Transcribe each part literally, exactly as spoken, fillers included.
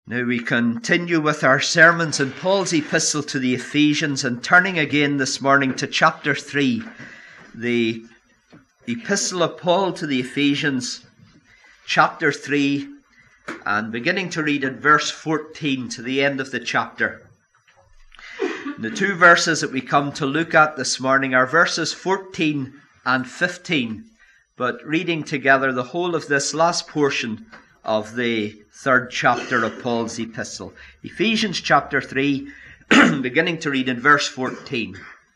Now we continue with our sermons in Paul's epistle to the Ephesians, and turning again this morning to chapter three, the epistle of Paul to the Ephesians, chapter three, and beginning to read at verse fourteen to the end of the chapter. The two verses that we come to look at this morning are verses fourteen and fifteen, but reading together the whole of this last portion of the third chapter of Paul's epistle. Ephesians chapter three, beginning to read in verse fourteen.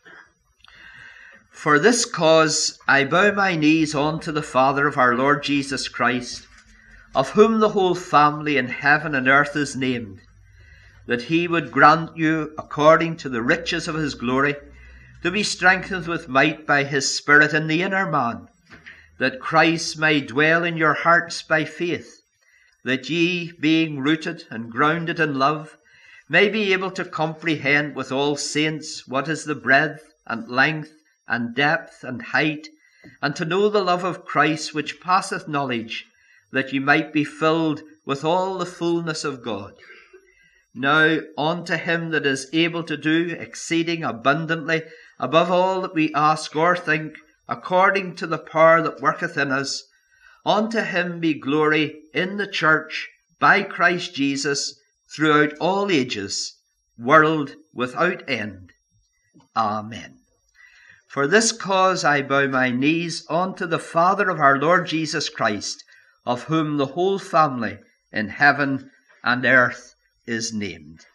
For this cause I bow my knees unto the Father of our Lord Jesus Christ, of whom the whole family in heaven and earth is named, that he would grant you, according to the riches of his glory, to be strengthened with might by his Spirit in the inner man, that Christ may dwell in your hearts by faith, that ye, being rooted and grounded in love, may be able to comprehend with all saints what is the breadth and length and depth and height, and to know the love of Christ which passeth knowledge, that ye might be filled with all the fullness of God. Now unto him that is able to do exceeding abundantly above all that we ask or think, according to the power that worketh in us, unto him be glory in the church by Christ Jesus throughout all ages, world without end. Amen. For this cause I bow my knees unto the Father of our Lord Jesus Christ, of whom the whole family in heaven and earth is named.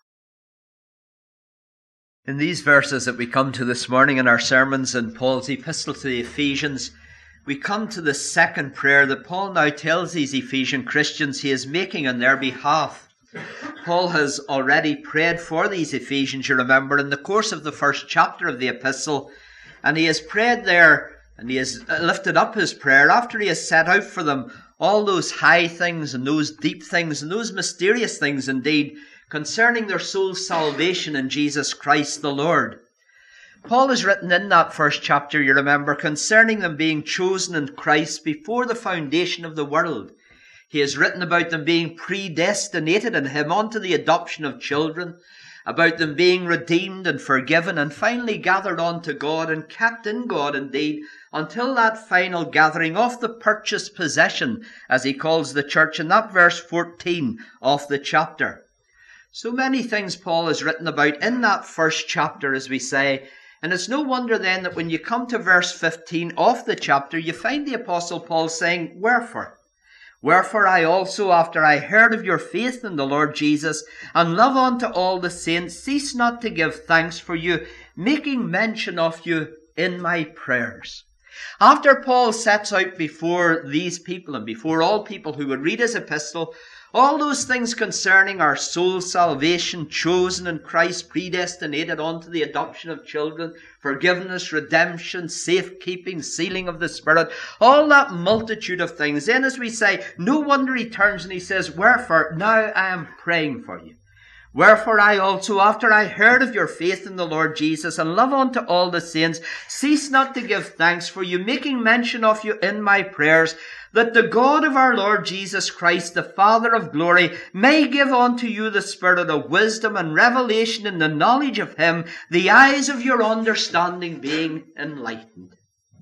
In these verses that we come to this morning in our sermons in Paul's epistle to the Ephesians, we come to the second prayer that Paul now tells these Ephesian Christians he is making on their behalf. Paul has already prayed for these Ephesians, you remember, in the course of the first chapter of the epistle, and he has prayed there, and he has lifted up his prayer after he has set out for them all those high things and those deep things and those mysterious things indeed concerning their soul's salvation in Jesus Christ the Lord. Paul has written in that first chapter, you remember, concerning them being chosen in Christ before the foundation of the world. He has written about them being predestinated in him unto the adoption of children, about them being redeemed and forgiven, and finally gathered unto God and kept in God indeed, until that final gathering of the purchased possession, as he calls the church in that verse fourteen of the chapter. So many things Paul has written about in that first chapter, as we say, and it's no wonder then that when you come to verse fifteen of the chapter, you find the Apostle Paul saying, Wherefore? Wherefore I also, after I heard of your faith in the Lord Jesus, and love unto all the saints, cease not to give thanks for you, making mention of you in my prayers. After Paul sets out before these people, and before all people who would read his epistle, all those things concerning our soul salvation, chosen in Christ, predestinated unto the adoption of children, forgiveness, redemption, safekeeping, sealing of the Spirit, all that multitude of things. Then as we say, no wonder he turns and he says, Wherefore now I am praying for you. Wherefore I also, after I heard of your faith in the Lord Jesus, and love unto all the saints, cease not to give thanks for you, making mention of you in my prayers, that the God of our Lord Jesus Christ, the Father of glory, may give unto you the spirit of wisdom and revelation in the knowledge of him, the eyes of your understanding being enlightened.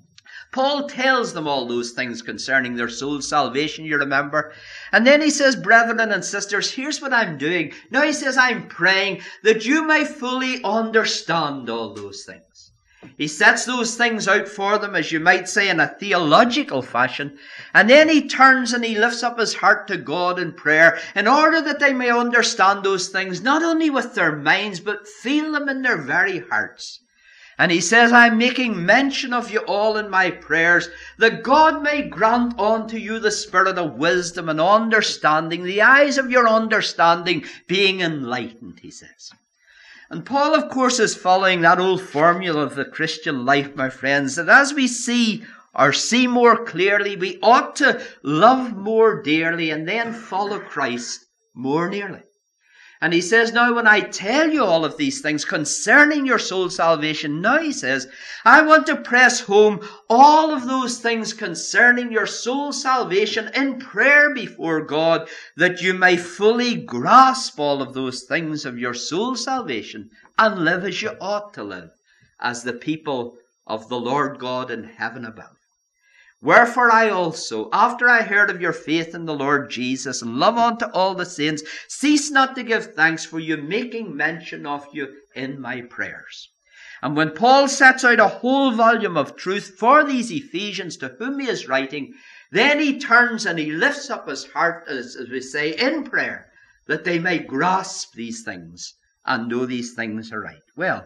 Paul tells them all those things concerning their soul's salvation, you remember. And then he says, brethren and sisters, here's what I'm doing. Now he says, I'm praying that you may fully understand all those things. He sets those things out for them, as you might say, in a theological fashion. And then he turns and he lifts up his heart to God in prayer in order that they may understand those things, not only with their minds, but feel them in their very hearts. And he says, I'm making mention of you all in my prayers, that God may grant unto you the spirit of wisdom and understanding, the eyes of your understanding being enlightened, he says. And Paul, of course, is following that old formula of the Christian life, my friends, that as we see or see more clearly, we ought to love more dearly and then follow Christ more nearly. And he says, now when I tell you all of these things concerning your soul salvation, now he says, I want to press home all of those things concerning your soul salvation in prayer before God, that you may fully grasp all of those things of your soul salvation and live as you ought to live, as the people of the Lord God in heaven above. Wherefore I also, after I heard of your faith in the Lord Jesus and love unto all the saints, cease not to give thanks for you, making mention of you in my prayers. And when Paul sets out a whole volume of truth for these Ephesians to whom he is writing, then he turns and he lifts up his heart, as, as we say, in prayer, that they may grasp these things and know these things aright. Well,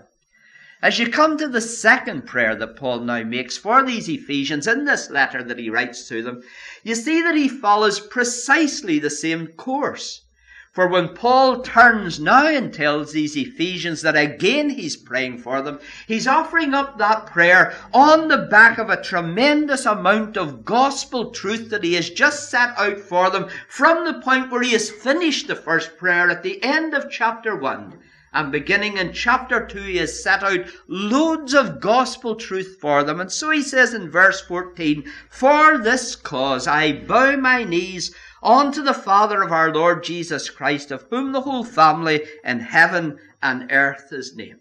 as you come to the second prayer that Paul now makes for these Ephesians in this letter that he writes to them, you see that he follows precisely the same course. For when Paul turns now and tells these Ephesians that again he's praying for them, he's offering up that prayer on the back of a tremendous amount of gospel truth that he has just set out for them from the point where he has finished the first prayer at the end of chapter one. And beginning in chapter two, he has set out loads of gospel truth for them. And so he says in verse fourteen, for this cause I bow my knees unto the Father of our Lord Jesus Christ, of whom the whole family in heaven and earth is named.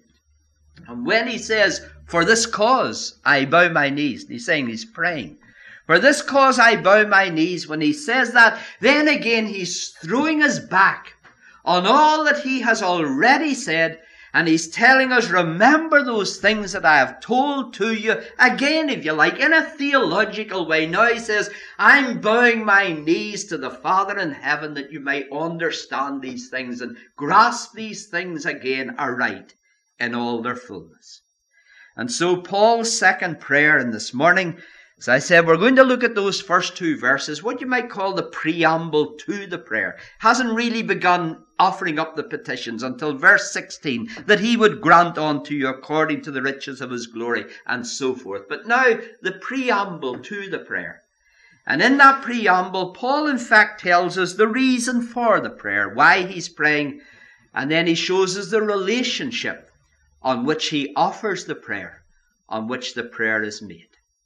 And when he says, for this cause I bow my knees, he's saying he's praying. For this cause I bow my knees. When he says that, then again he's throwing us back on all that he has already said, and he's telling us, remember those things that I have told to you, again, if you like, in a theological way. Now he says, I'm bowing my knees to the Father in heaven that you may understand these things and grasp these things again aright in all their fullness. And so Paul's second prayer in this morning, as I said, we're going to look at those first two verses, what you might call the preamble to the prayer. Hasn't really begun offering up the petitions until verse sixteen, that he would grant unto you according to the riches of his glory, and so forth. But now, the preamble to the prayer. And in that preamble, Paul in fact tells us the reason for the prayer, why he's praying, and then he shows us the relationship on which he offers the prayer, on which the prayer is made.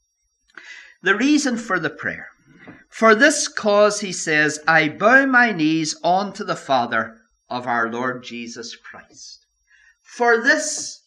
The reason for the prayer. For this cause, he says, I bow my knees unto the Father of our Lord Jesus Christ. For this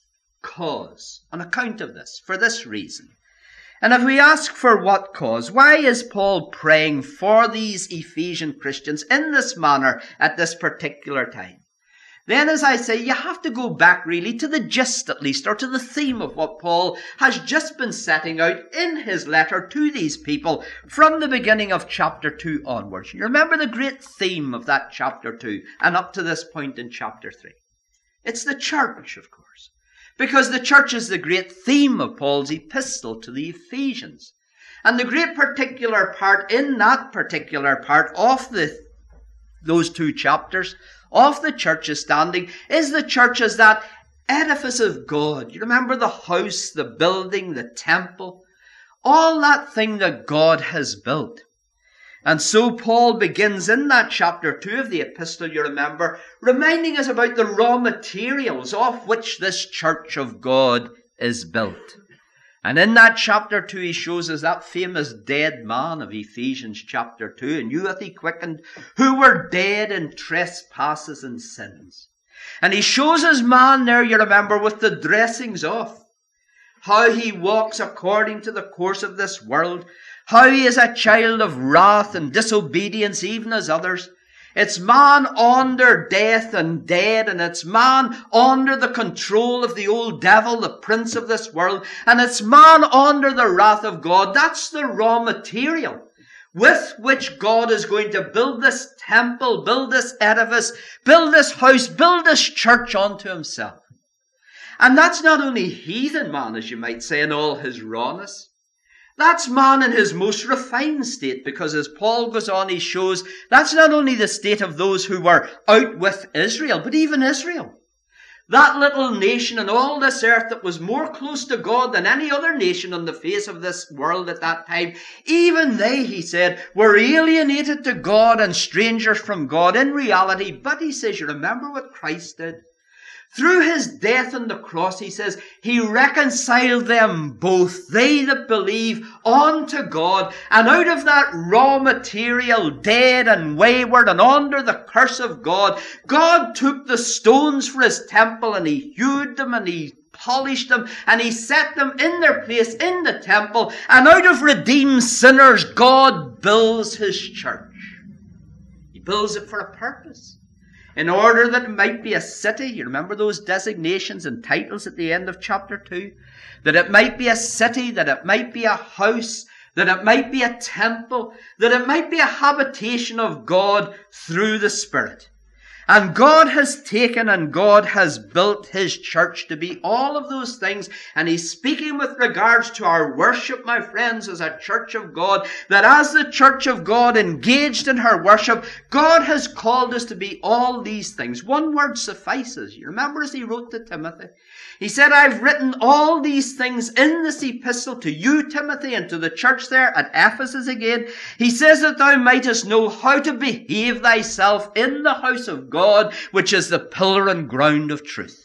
cause, on account of this, for this reason. And if we ask for what cause, why is Paul praying for these Ephesian Christians in this manner at this particular time? Then, as I say, you have to go back really to the gist, at least, or to the theme of what Paul has just been setting out in his letter to these people from the beginning of chapter two onwards. You remember the great theme of that chapter two and up to this point in chapter three. It's the church, of course, because the church is the great theme of Paul's epistle to the Ephesians. And the great particular part in that particular part of the, those two chapters of the church's standing is the church as that edifice of God. You remember the house, the building, the temple, all that thing that God has built. And so Paul begins in that chapter two of the epistle, you remember, reminding us about the raw materials of which this church of God is built. And in that chapter two, he shows us that famous dead man of Ephesians chapter two, and you hath he quickened, who were dead in trespasses and sins. And he shows us man there, you remember, with the dressings off, how he walks according to the course of this world, how he is a child of wrath and disobedience, even as others. It's man under death and dead, and it's man under the control of the old devil, the prince of this world, and it's man under the wrath of God. That's the raw material with which God is going to build this temple, build this edifice, build this house, build this church unto himself. And that's not only heathen man, as you might say, in all his rawness. That's man in his most refined state, because as Paul goes on, he shows that's not only the state of those who were out with Israel, but even Israel. That little nation on all this earth that was more close to God than any other nation on the face of this world at that time, even they, he said, were alienated to God and strangers from God in reality. But he says, you remember what Christ did? Through his death on the cross, he says, he reconciled them both, they that believe, unto God. And out of that raw material, dead and wayward and under the curse of God, God took the stones for his temple and he hewed them and he polished them and he set them in their place in the temple. And out of redeemed sinners, God builds his church. He builds it for a purpose. In order that it might be a city. You remember those designations and titles at the end of chapter two? That it might be a city, that it might be a house, that it might be a temple, that it might be a habitation of God through the Spirit. And God has taken and God has built his church to be all of those things. And he's speaking with regards to our worship, my friends, as a church of God, that as the church of God engaged in her worship, God has called us to be all these things. One word suffices. You remember as he wrote to Timothy? He said, I've written all these things in this epistle to you, Timothy, and to the church there at Ephesus again. He says that thou mightest know how to behave thyself in the house of God, which is the pillar and ground of truth.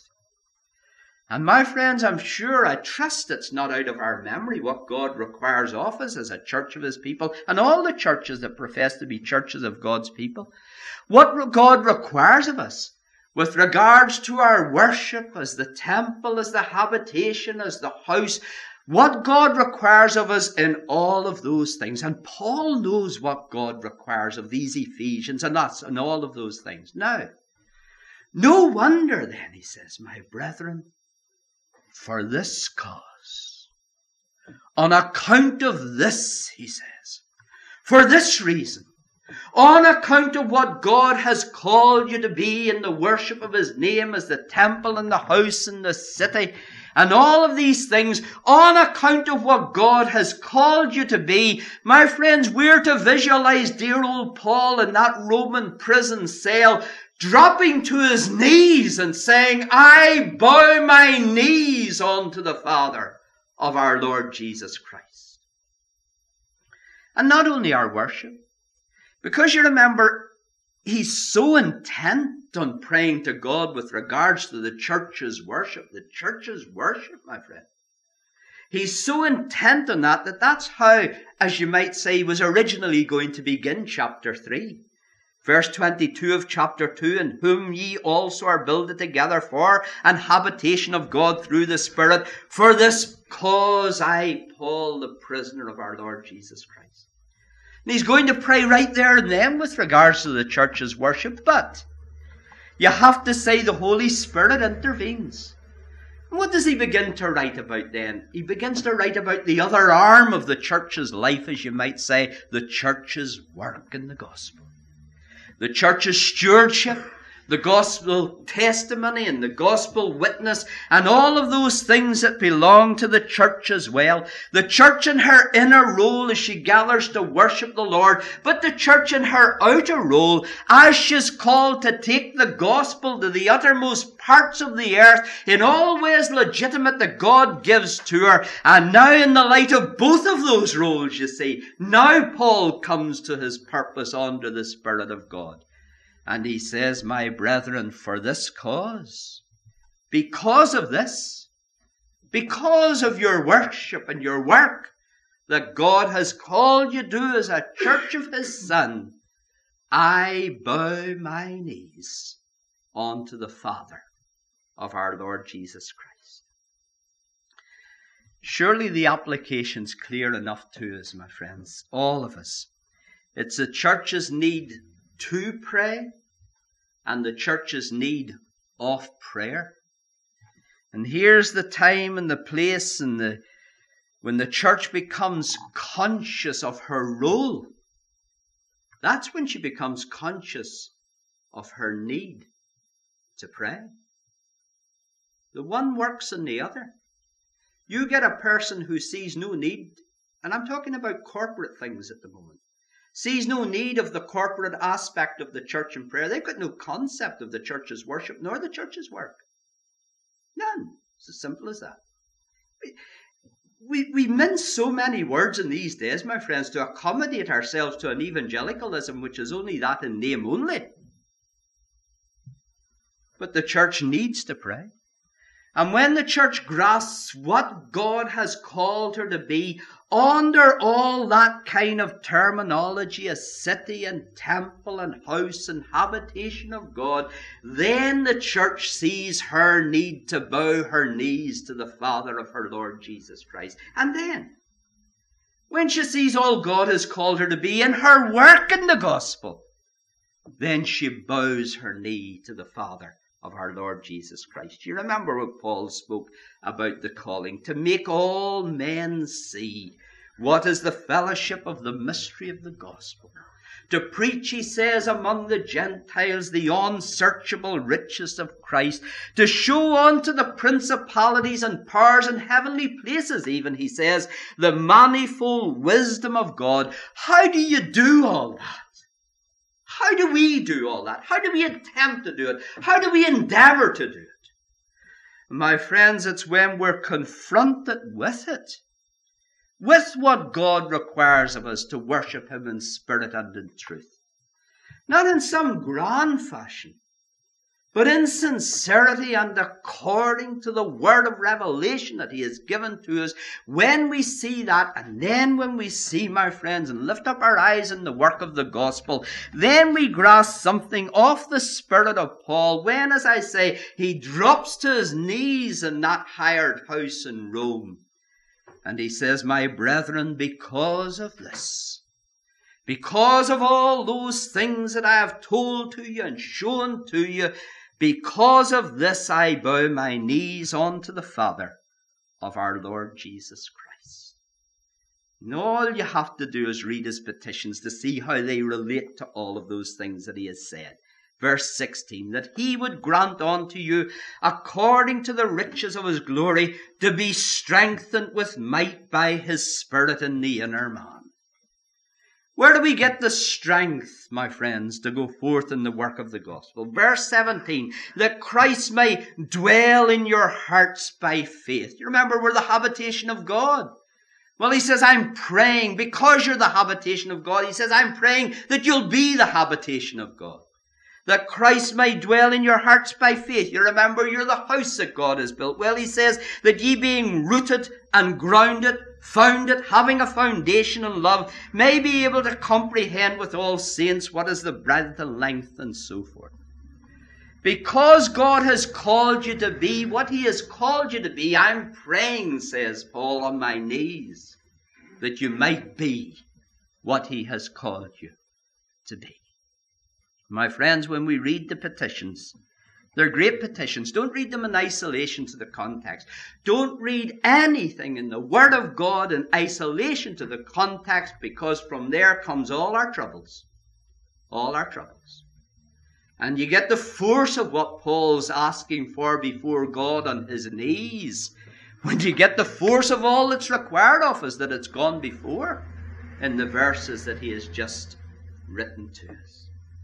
And my friends, I'm sure, I trust it's not out of our memory what God requires of us as a church of his people, and all the churches that profess to be churches of God's people. What God requires of us with regards to our worship as the temple, as the habitation, as the house, what God requires of us in all of those things. And Paul knows what God requires of these Ephesians and us and all of those things. Now, no wonder then, he says, my brethren, for this cause, on account of this, he says, for this reason, on account of what God has called you to be in the worship of his name as the temple and the house and the city and all of these things, on account of what God has called you to be, my friends, we're to visualize dear old Paul in that Roman prison cell dropping to his knees and saying, I bow my knees unto the Father of our Lord Jesus Christ. And not only our worship, because you remember, he's so intent on praying to God with regards to the church's worship. The church's worship, my friend. He's so intent on that, that that's how, as you might say, he was originally going to begin chapter three. Verse twenty-two of chapter two, in whom ye also are builded together for an habitation of God through the Spirit. For this cause I, Paul, the prisoner of our Lord Jesus Christ. And he's going to pray right there and then with regards to the church's worship. But you have to say the Holy Spirit intervenes. And what does he begin to write about then? He begins to write about the other arm of the church's life, as you might say, the church's work in the gospel. The church's stewardship, the gospel testimony and the gospel witness and all of those things that belong to the church as well. The church in her inner role as she gathers to worship the Lord, but the church in her outer role as she's called to take the gospel to the uttermost parts of the earth in all ways legitimate that God gives to her. And now in the light of both of those roles, you see, now Paul comes to his purpose under the Spirit of God. And he says, my brethren, for this cause, because of this, because of your worship and your work that God has called you to do as a church of his Son, I bow my knees unto the Father of our Lord Jesus Christ. Surely the application's clear enough to us, my friends, all of us. It's the church's need to pray and the church's need of prayer. And here's the time and the place and the when the church becomes conscious of her role. That's when she becomes conscious of her need to pray. The one works in the other. You get a person who sees no need, and I'm talking about corporate things at the moment, sees no need of the corporate aspect of the church and prayer. They've got no concept of the church's worship nor the church's work. None. It's as simple as that. We, we mince so many words in these days, my friends, to accommodate ourselves to an evangelicalism which is only that in name only. But the church needs to pray. And when the church grasps what God has called her to be, under all that kind of terminology, a city and temple and house and habitation of God, then the church sees her need to bow her knees to the Father of her Lord Jesus Christ. And then, when she sees all God has called her to be in her work in the gospel, then she bows her knee to the Father of our Lord Jesus Christ. You remember what Paul spoke about the calling, to make all men see what is the fellowship of the mystery of the gospel. To preach, he says, among the Gentiles the unsearchable riches of Christ. To show unto the principalities and powers in heavenly places, even, he says, the manifold wisdom of God. How do you do all that? How do we do all that? How do we attempt to do it? How do we endeavor to do it? My friends, it's when we're confronted with it, with what God requires of us to worship him in spirit and in truth. Not in some grand fashion, but in sincerity and according to the word of revelation that he has given to us. When we see that, and then when we see, my friends, and lift up our eyes in the work of the gospel, then we grasp something of the spirit of Paul when, as I say, he drops to his knees in that hired house in Rome. And he says, my brethren, because of this, because of all those things that I have told to you and shown to you, because of this I bow my knees unto the Father of our Lord Jesus Christ. And all you have to do is read his petitions to see how they relate to all of those things that he has said. Verse sixteen, that he would grant unto you, according to the riches of his glory, to be strengthened with might by his Spirit in the inner man. Where do we get the strength, my friends, to go forth in the work of the gospel? Verse seventeen, that Christ may dwell in your hearts by faith. You remember, we're the habitation of God. Well, he says, I'm praying, because you're the habitation of God, he says, I'm praying that you'll be the habitation of God. That Christ may dwell in your hearts by faith. You remember, you're the house that God has built. Well, he says that ye being rooted and grounded, founded, having a foundation in love, may be able to comprehend with all saints what is the breadth and length and so forth. Because God has called you to be what he has called you to be, I'm praying, says Paul, on my knees, that you might be what he has called you to be. My friends, when we read the petitions, they're great petitions. Don't read them in isolation to the context. Don't read anything in the Word of God in isolation to the context, because from there comes all our troubles. All our troubles. And you get the force of what Paul's asking for before God on his knees. When you get the force of all that's required of us, that it's gone before in the verses that he has just written to us.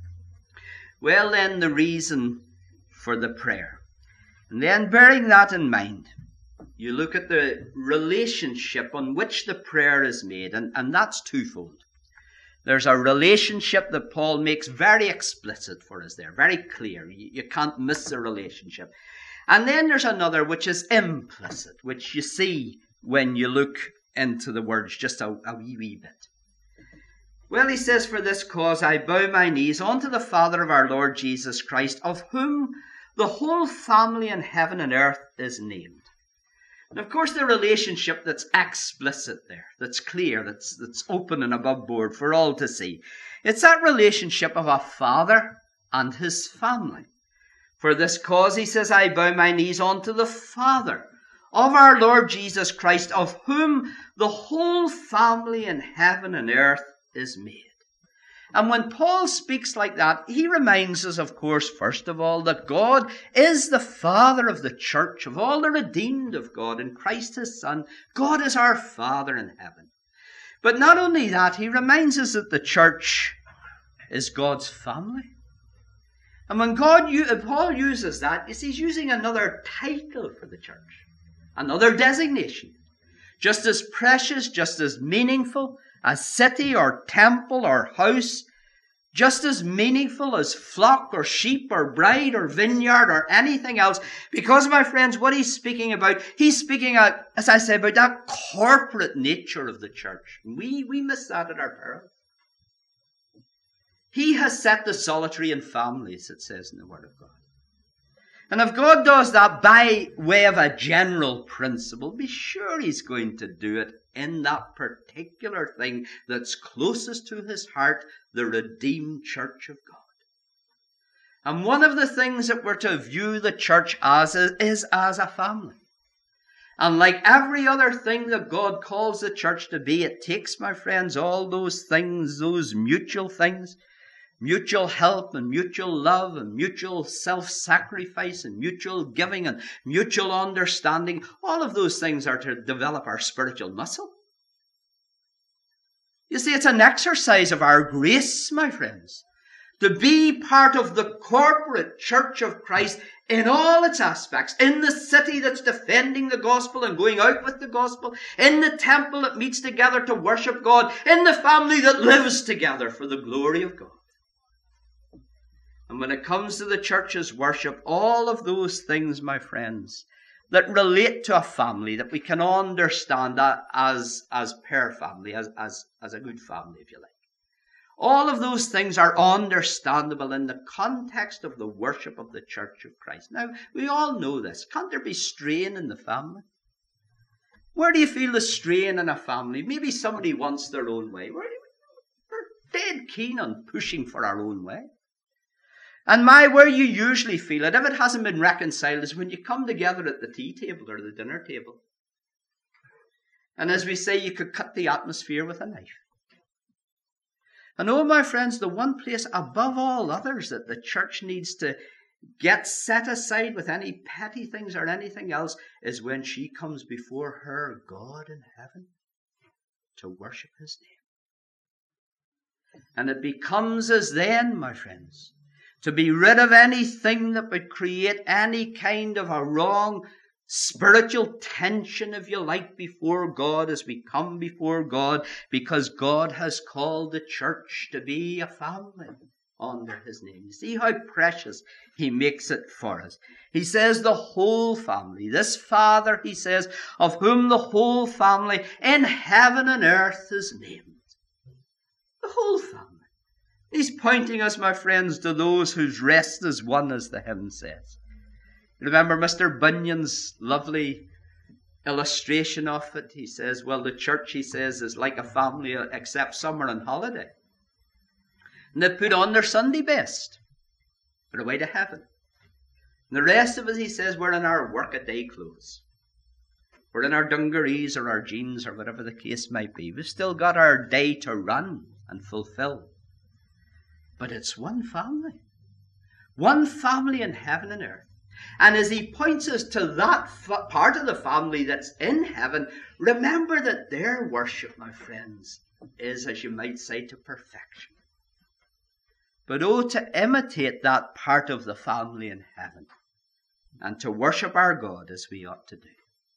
Well, then, the reason for the prayer. And then, bearing that in mind, you look at the relationship on which the prayer is made, and, and that's twofold. There's a relationship that Paul makes very explicit for us there, very clear. You, you can't miss the relationship. And then there's another which is implicit, which you see when you look into the words just a, a wee, wee bit. Well, he says, for this cause I bow my knees unto the Father of our Lord Jesus Christ, of whom the whole family in heaven and earth is named. And of course, the relationship that's explicit there, that's clear, that's, that's open and above board for all to see. It's that relationship of a father and his family. For this cause, he says, I bow my knees unto the Father of our Lord Jesus Christ, of whom the whole family in heaven and earth is made. And when Paul speaks like that, he reminds us, of course, first of all, that God is the Father of the church, of all the redeemed of God in Christ his Son. God is our Father in heaven. But not only that, he reminds us that the church is God's family. And when God, Paul uses that, you see, he's using another title for the church, another designation. Just as precious, just as meaningful as city or temple or house, just as meaningful as flock or sheep or bride or vineyard or anything else. Because, my friends, what he's speaking about, he's speaking, out, as I say, about that corporate nature of the church. We, we miss that at our peril. He has set the solitary in families, it says in the Word of God. And if God does that by way of a general principle, be sure he's going to do it in that particular thing that's closest to his heart, the redeemed church of God. And one of the things that we're to view the church as is, is as a family. And like every other thing that God calls the church to be, it takes, my friends, all those things, those mutual things, mutual help and mutual love and mutual self-sacrifice and mutual giving and mutual understanding. All of those things are to develop our spiritual muscle. You see, it's an exercise of our grace, my friends, to be part of the corporate church of Christ in all its aspects, in the city that's defending the gospel and going out with the gospel, in the temple that meets together to worship God, in the family that lives together for the glory of God. And when it comes to the church's worship, all of those things, my friends, that relate to a family, that we can understand that as, as per family, as, as, as a good family, if you like. All of those things are understandable in the context of the worship of the church of Christ. Now, we all know this. Can't there be strain in the family? Where do you feel the strain in a family? Maybe somebody wants their own way. We're, we're dead keen on pushing for our own way. And my, where you usually feel it, if it hasn't been reconciled, is when you come together at the tea table or the dinner table. And as we say, you could cut the atmosphere with a knife. And oh, my friends, the one place above all others that the church needs to get set aside with any petty things or anything else is when she comes before her God in heaven to worship his name. And it becomes as then, my friends, to be rid of anything that would create any kind of a wrong spiritual tension, if you like, before God as we come before God, because God has called the church to be a family under his name. You see how precious he makes it for us. He says the whole family, this Father, he says, of whom the whole family in heaven and earth is named. The whole family. He's pointing us, my friends, to those whose rest is one, as the hymn says. Remember Mister Bunyan's lovely illustration of it? He says, well, the church, he says, is like a family except some are on holiday. And they put on their Sunday best. They're away to heaven. And the rest of us, he says, we're in our work-a-day clothes. We're in our dungarees or our jeans or whatever the case might be. We've still got our day to run and fulfill. But it's one family. One family in heaven and earth. And as he points us to that fa- part of the family that's in heaven, remember that their worship, my friends, is, as you might say, to perfection. But oh, to imitate that part of the family in heaven and to worship our God as we ought to do.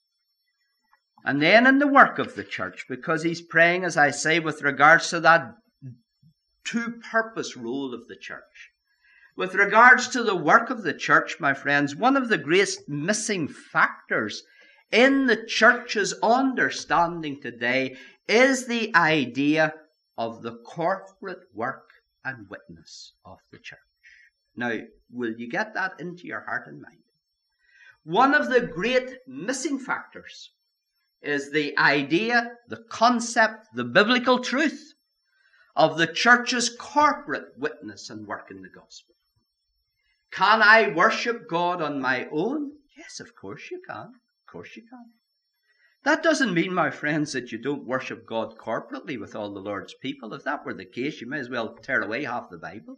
And then in the work of the church, because he's praying, as I say, with regards to that two-purpose role of the church. With regards to the work of the church, my friends, one of the great missing factors in the church's understanding today is the idea of the corporate work and witness of the church. Now, will you get that into your heart and mind? One of the great missing factors is the idea, the concept, the biblical truth of the church's corporate witness and work in the gospel. Can I worship God on my own? Yes, of course you can. Of course you can. That doesn't mean, my friends, that you don't worship God corporately with all the Lord's people. If that were the case, you may as well tear away half the Bible.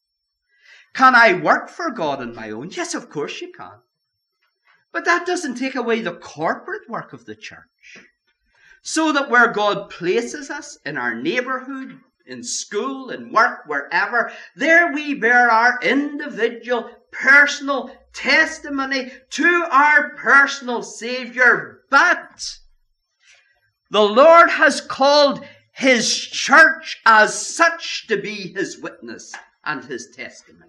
Can I work for God on my own? Yes, of course you can. But that doesn't take away the corporate work of the church. So that where God places us, in our neighborhood, in school, in work, wherever. There we bear our individual, personal testimony to our personal Saviour. But the Lord has called his church as such to be his witness and his testimony.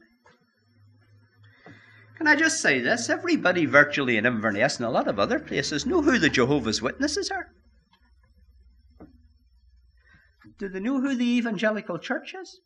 Can I just say this? Everybody virtually in Inverness and a lot of other places know who the Jehovah's Witnesses are. Do they know who the evangelical church is?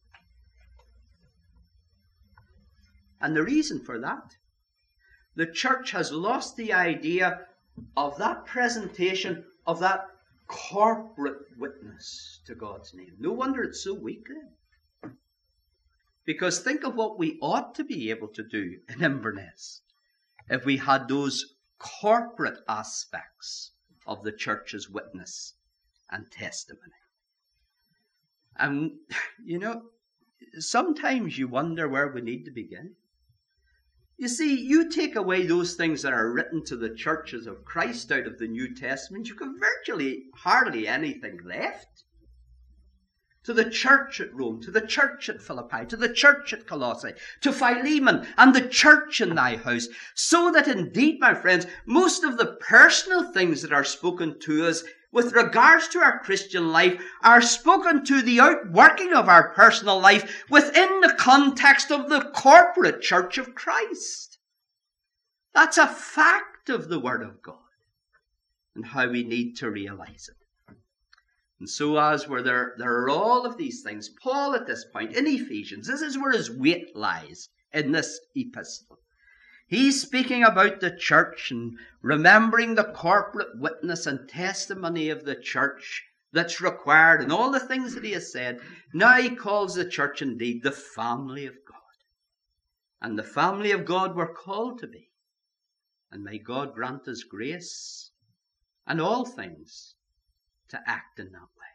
And the reason for that, the church has lost the idea of that presentation, of that corporate witness to God's name. No wonder it's so weak then. Because think of what we ought to be able to do in Inverness if we had those corporate aspects of the church's witness and testimony. And, you know, sometimes you wonder where we need to begin. You see, you take away those things that are written to the churches of Christ out of the New Testament, you've got virtually hardly anything left. To the church at Rome, to the church at Philippi, to the church at Colossae, to Philemon and the church in thy house. So that indeed, my friends, most of the personal things that are spoken to us with regards to our Christian life are spoken to the outworking of our personal life within the context of the corporate church of Christ. That's a fact of the Word of God and how we need to realize it. And so as where there, there are all of these things, Paul at this point in Ephesians, this is where his weight lies in this epistle. He's speaking about the church and remembering the corporate witness and testimony of the church that's required and all the things that he has said. Now he calls the church indeed the family of God. And the family of God we're called to be. And may God grant us grace and all things to act in that way.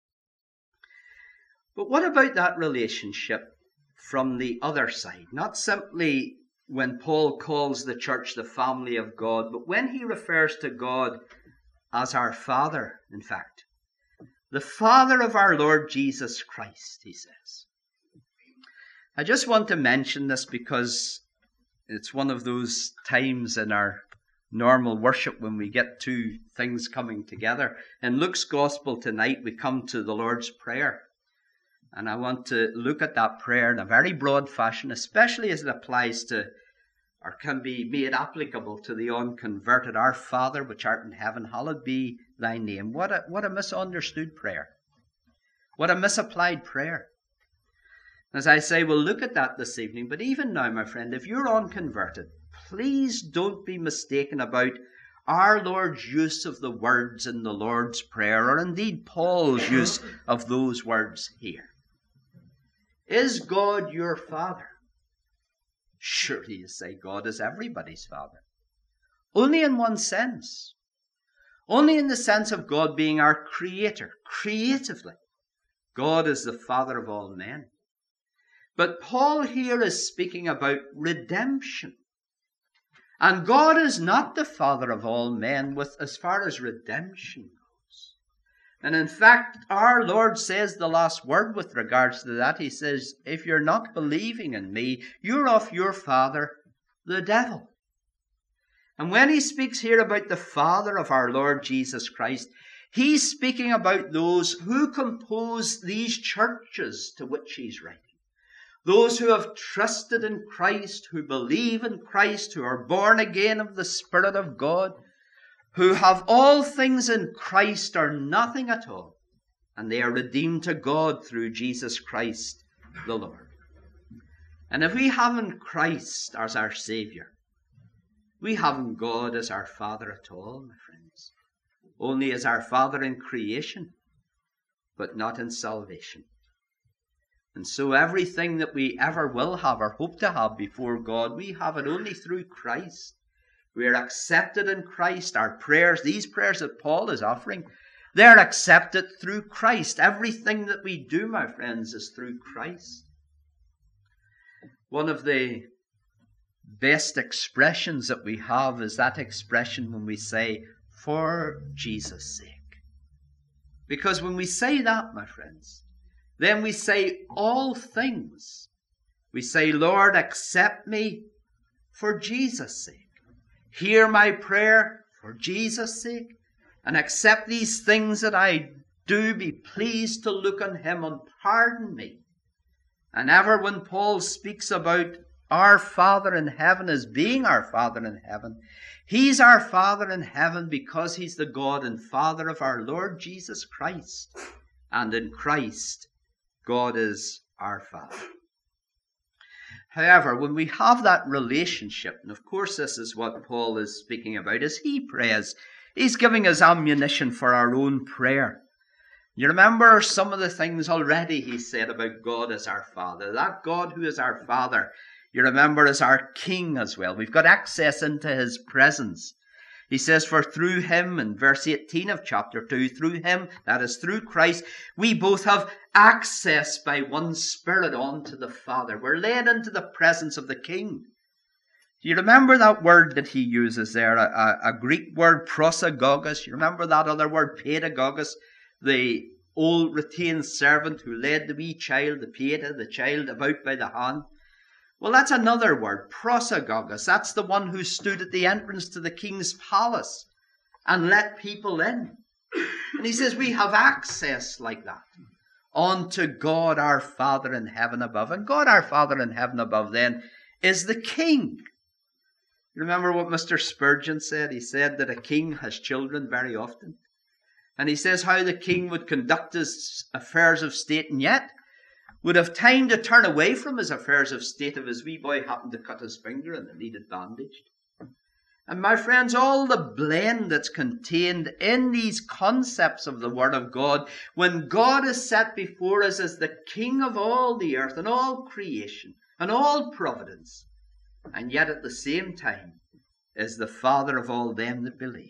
But what about that relationship from the other side? Not simply when Paul calls the church the family of God, but when he refers to God as our Father, in fact. The Father of our Lord Jesus Christ, he says. I just want to mention this because it's one of those times in our normal worship when we get two things coming together. In Luke's Gospel tonight, we come to the Lord's Prayer. And I want to look at that prayer in a very broad fashion, especially as it applies to, or can be made applicable to the unconverted. Our Father, which art in heaven, hallowed be thy name. What a, what a misunderstood prayer. What a misapplied prayer. As I say, we'll look at that this evening. But even now, my friend, if you're unconverted, please don't be mistaken about our Lord's use of the words in the Lord's Prayer, or indeed Paul's use of those words here. Is God your Father? Surely you say God is everybody's Father. Only in one sense. Only in the sense of God being our Creator. Creatively, God is the Father of all men. But Paul here is speaking about redemption. And God is not the Father of all men with as far as redemption goes. And in fact, our Lord says the last word with regards to that. He says, if you're not believing in me, you're of your father, the devil. And when he speaks here about the Father of our Lord Jesus Christ, he's speaking about those who compose these churches to which he's writing. Those who have trusted in Christ, who believe in Christ, who are born again of the Spirit of God, who have all things in Christ or nothing at all, and they are redeemed to God through Jesus Christ the Lord. And if we haven't Christ as our Saviour, we haven't God as our Father at all, my friends. Only as our Father in creation, but not in salvation. And so everything that we ever will have or hope to have before God, we have it only through Christ. We are accepted in Christ. Our prayers, these prayers that Paul is offering, they're accepted through Christ. Everything that we do, my friends, is through Christ. One of the best expressions that we have is that expression when we say, for Jesus' sake. Because when we say that, my friends, then we say all things. We say, Lord, accept me for Jesus' sake. Hear my prayer for Jesus' sake. And accept these things that I do. Be pleased to look on him and pardon me. And ever when Paul speaks about our Father in heaven as being our Father in heaven, he's our Father in heaven because he's the God and Father of our Lord Jesus Christ. And in Christ, God is our Father. However, when we have that relationship, and of course this is what Paul is speaking about as he prays, he's giving us ammunition for our own prayer. You remember some of the things already he said about God as our Father. That God who is our Father, you remember, is our King as well. We've got access into his presence. He says, for through him, in verse eighteen of chapter two, through him, that is through Christ, we both have access by one Spirit unto the Father. We're led into the presence of the King. Do you remember that word that he uses there, a, a, a Greek word, prosagogos? You remember that other word, pedagogos? The old retained servant who led the wee child, the peta, the child about by the hand. Well, that's another word, prosagogos. That's the one who stood at the entrance to the king's palace and let people in. And he says we have access like that unto God our Father in heaven above. And God our Father in heaven above then is the King. You remember what Mister Spurgeon said? He said that a king has children very often. And he says how the king would conduct his affairs of state and yet would have time to turn away from his affairs of state if his wee boy happened to cut his finger and it needed bandaged. And my friends, all the blend that's contained in these concepts of the Word of God, when God is set before us as the King of all the earth and all creation and all providence, and yet at the same time is the Father of all them that believe.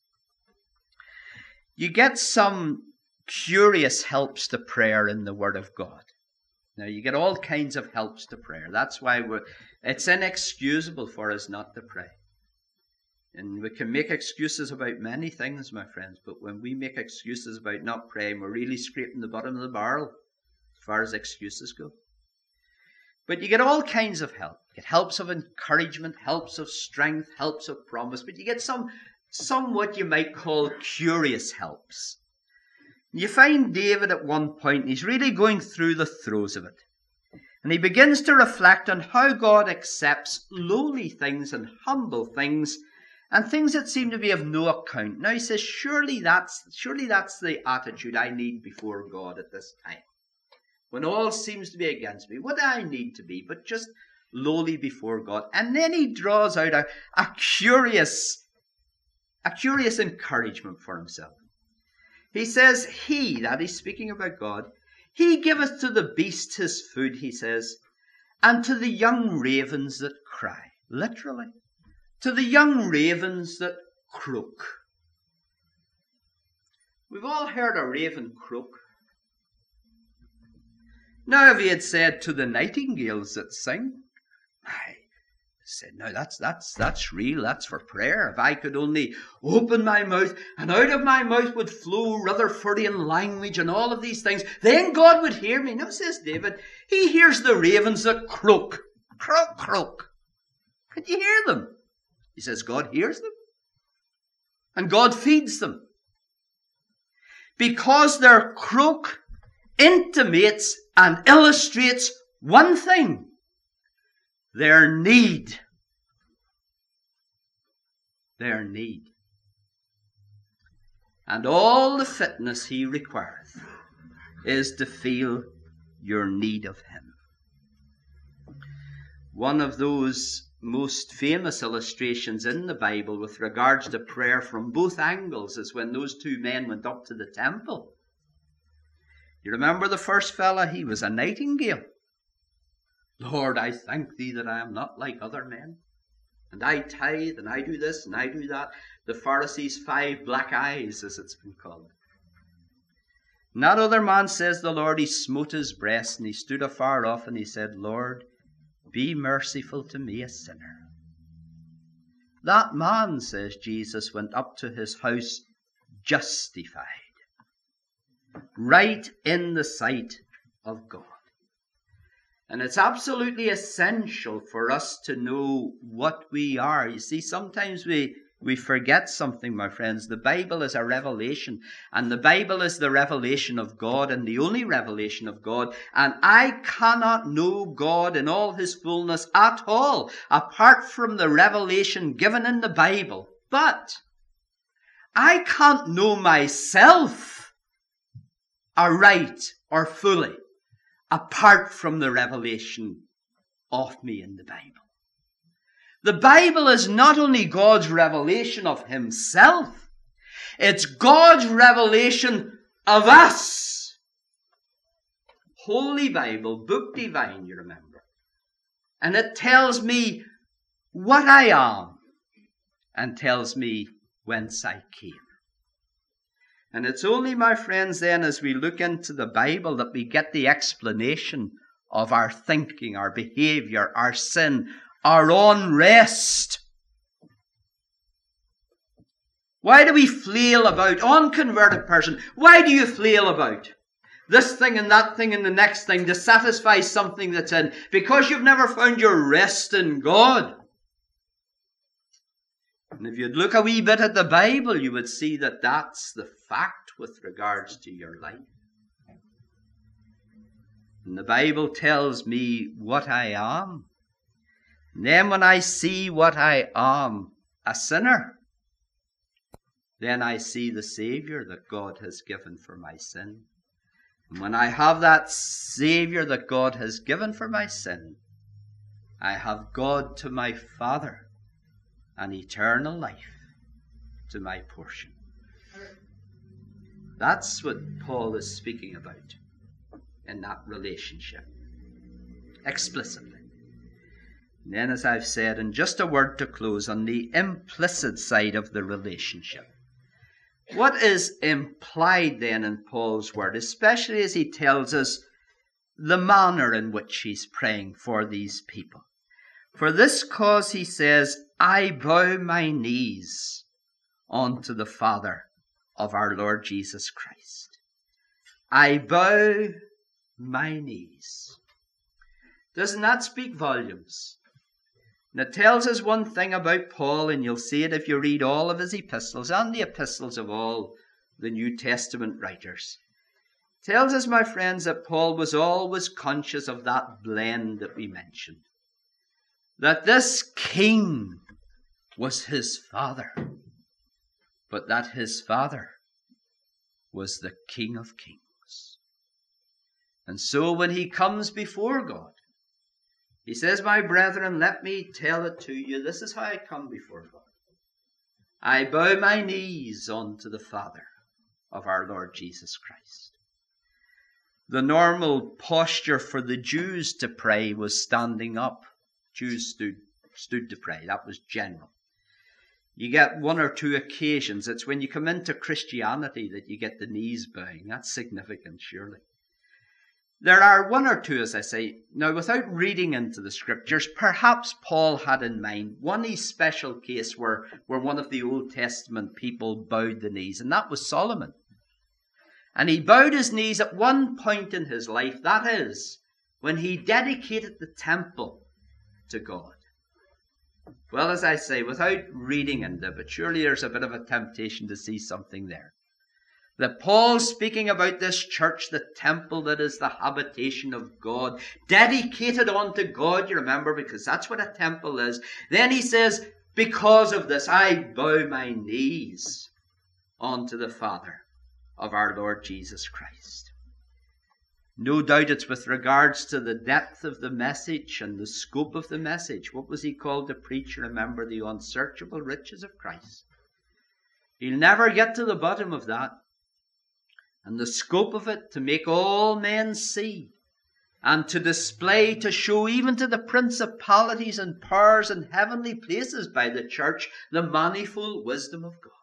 You get some curious helps to prayer in the Word of God. Now, you get all kinds of helps to prayer. That's why we're, it's inexcusable for us not to pray. And we can make excuses about many things, my friends, but when we make excuses about not praying, we're really scraping the bottom of the barrel as far as excuses go. But you get all kinds of help. You get helps of encouragement, helps of strength, helps of promise, but you get some, some what you might call curious helps. You find David at one point, he's really going through the throes of it. And he begins to reflect on how God accepts lowly things and humble things and things that seem to be of no account. Now he says, surely that's, surely that's the attitude I need before God at this time. When all seems to be against me, what do I need to be? But just lowly before God. And then he draws out a, a curious, a curious encouragement for himself. He says, he, that he's speaking about God, he giveth to the beast his food, he says, and to the young ravens that cry. Literally. To the young ravens that croak. We've all heard a raven croak. Now, if he had said to the nightingales that sing, I said, no, that's that's that's real, that's for prayer. If I could only open my mouth, and out of my mouth would flow Rutherfordian language and all of these things, then God would hear me. Now, says David, he hears the ravens that croak. Croak, croak. Can you hear them? He says God hears them. And God feeds them. Because their croak intimates and illustrates one thing: their need. Their need. And all the fitness he requireth is to feel your need of him. One of those most famous illustrations in the Bible with regards to prayer from both angles is when those two men went up to the temple. You remember the first fella? He was a nightingale. Lord, I thank thee that I am not like other men. And I tithe, and I do this, and I do that. The Pharisees' five black eyes, as it's been called. And that other man, says the Lord, he smote his breast, and he stood afar off, and he said, Lord, be merciful to me, a sinner. That man, says Jesus, went up to his house justified, right in the sight of God. And it's absolutely essential for us to know what we are. You see, sometimes we, we forget something, my friends. The Bible is a revelation, and the Bible is the revelation of God, and the only revelation of God. And I cannot know God in all his fullness at all, apart from the revelation given in the Bible. But I can't know myself aright or fully apart from the revelation of me in the Bible. The Bible is not only God's revelation of himself, it's God's revelation of us. Holy Bible, book divine, you remember. And it tells me what I am and tells me whence I came. And it's only, my friends, then, as we look into the Bible that we get the explanation of our thinking, our behavior, our sin, our unrest. Why do we flail about? Unconverted person, why do you flail about? This thing and that thing and the next thing to satisfy something that's in. Because you've never found your rest in God. And if you'd look a wee bit at the Bible, you would see that that's the fact with regards to your life. And the Bible tells me what I am. And then when I see what I am, a sinner, then I see the Savior that God has given for my sin. And when I have that Savior that God has given for my sin, I have God to my Father, and eternal life to my portion. That's what Paul is speaking about in that relationship, explicitly. And then, as I've said, and just a word to close on the implicit side of the relationship. What is implied then in Paul's word, especially as he tells us the manner in which he's praying for these people? For this cause, he says, I bow my knees unto the Father of our Lord Jesus Christ. I bow my knees. Doesn't that speak volumes? And it tells us one thing about Paul, and you'll see it if you read all of his epistles and the epistles of all the New Testament writers. It tells us, my friends, that Paul was always conscious of that blend that we mentioned. That this king was his father, but that his father was the King of Kings. And so when he comes before God, he says, my brethren, let me tell it to you. This is how I come before God. I bow my knees unto the Father of our Lord Jesus Christ. The normal posture for the Jews to pray was standing up. Jews stood, stood to pray. That was general. You get one or two occasions. It's when you come into Christianity that you get the knees bowing. That's significant, surely. There are one or two, as I say. Now, without reading into the scriptures, perhaps Paul had in mind one special case where, where one of the Old Testament people bowed the knees, and that was Solomon. And he bowed his knees at one point in his life, that is, when he dedicated the temple to God. Well, as I say, without reading into it, but surely there's a bit of a temptation to see something there. That Paul's speaking about this church, the temple that is the habitation of God, dedicated unto God, you remember, because that's what a temple is. Then he says, because of this, I bow my knees unto the Father of our Lord Jesus Christ. No doubt it's with regards to the depth of the message and the scope of the message. What was he called to preach? Remember, the unsearchable riches of Christ. He'll never get to the bottom of that. And the scope of it, to make all men see, and to display, to show even to the principalities and powers in heavenly places by the church, the manifold wisdom of God.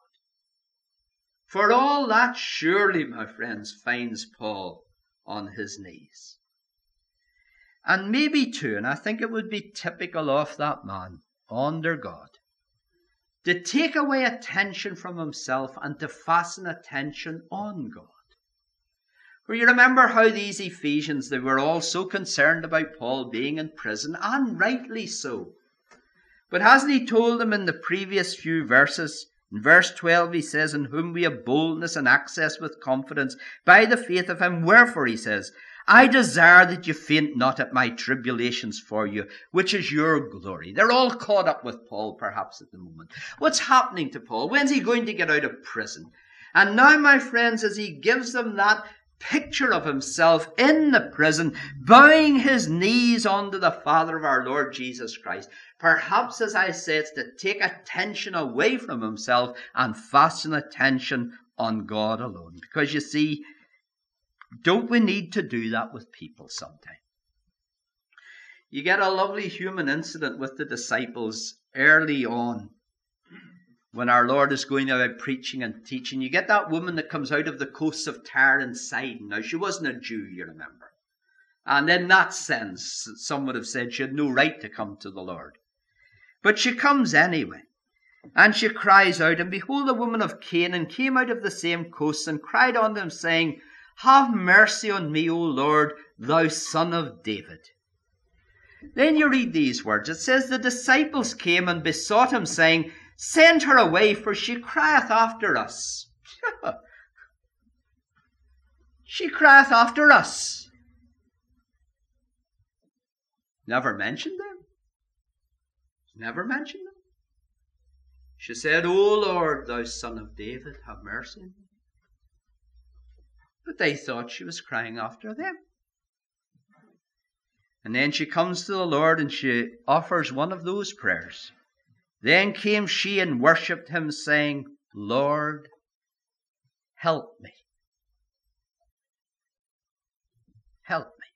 For all that, surely, my friends, finds Paul on his knees. And maybe too, and I think it would be typical of that man under God, to take away attention from himself and to fasten attention on God. For you remember how these Ephesians, they were all so concerned about Paul being in prison, and rightly so. But hasn't he told them in the previous few verses? In verse twelve he says, in whom we have boldness and access with confidence by the faith of him. Wherefore, he says, I desire that you faint not at my tribulations for you, which is your glory. They're all caught up with Paul perhaps at the moment. What's happening to Paul? When's he going to get out of prison? And now, my friends, as he gives them that picture of himself in the prison, bowing his knees unto the Father of our Lord Jesus Christ, perhaps, as I say, it's to take attention away from himself and fasten attention on God alone. Because you see, don't we need to do that with people sometime? You get a lovely human incident with the disciples early on when our Lord is going about preaching and teaching. You get that woman that comes out of the coasts of Tyre and Sidon. Now, she wasn't a Jew, you remember. And in that sense, some would have said she had no right to come to the Lord. But she comes anyway. And she cries out, and behold, a woman of Canaan came out of the same coast and cried unto him, saying, Have mercy on me, O Lord, thou Son of David. Then you read these words. It says, the disciples came and besought him, saying, Send her away, for she crieth after us. She crieth after us. Never mentioned them. Never mentioned them. She said, O Lord, thou Son of David, have mercy on me. But they thought she was crying after them. And then she comes to the Lord and she offers one of those prayers. Then came she and worshipped him, saying, Lord, help me. Help me.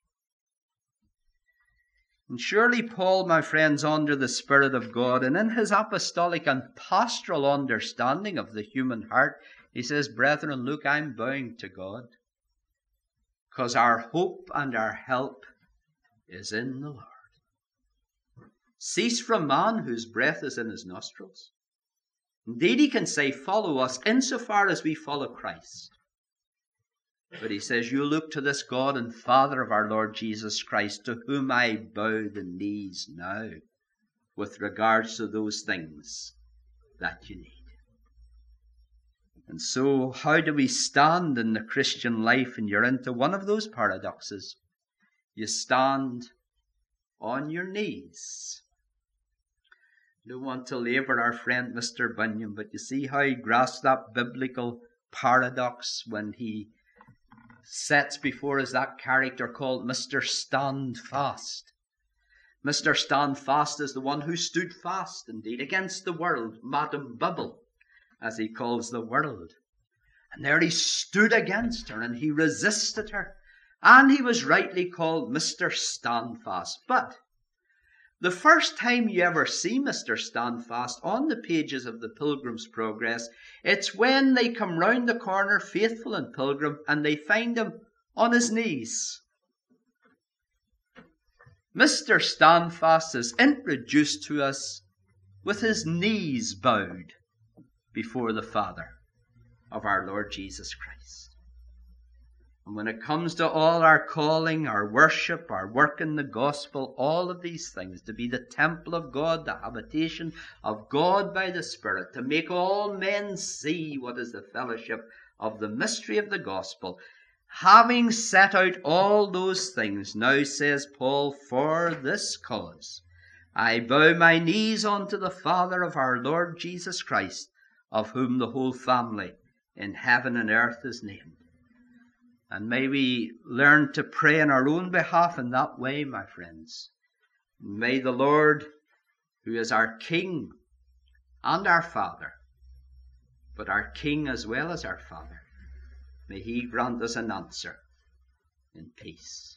And surely Paul, my friends, under the Spirit of God, and in his apostolic and pastoral understanding of the human heart, he says, Brethren, look, I'm bowing to God, because our hope and our help is in the Lord. Cease from man whose breath is in his nostrils. Indeed, he can say, follow us insofar as we follow Christ. But he says, you look to this God and Father of our Lord Jesus Christ, to whom I bow the knees now, with regards to those things that you need. And so, how do we stand in the Christian life? And you're into one of those paradoxes. You stand on your knees. I don't want to labour our friend Mister Bunyan, but you see how he grasps that biblical paradox when he sets before us that character called Mister Standfast. Mister Standfast is the one who stood fast, indeed, against the world, Madam Bubble, as he calls the world. And there he stood against her, and he resisted her, and he was rightly called Mister Standfast. But the first time you ever see Mister Standfast on the pages of the Pilgrim's Progress, it's when they come round the corner, Faithful and Pilgrim, and they find him on his knees. Mister Standfast is introduced to us with his knees bowed before the Father of our Lord Jesus Christ. And when it comes to all our calling, our worship, our work in the gospel, all of these things, to be the temple of God, the habitation of God by the Spirit, to make all men see what is the fellowship of the mystery of the gospel, having set out all those things, now says Paul, for this cause I bow my knees unto the Father of our Lord Jesus Christ, of whom the whole family in heaven and earth is named. And may we learn to pray in our own behalf in that way, my friends. May the Lord, who is our King and our Father, but our King as well as our Father, may he grant us an answer in peace.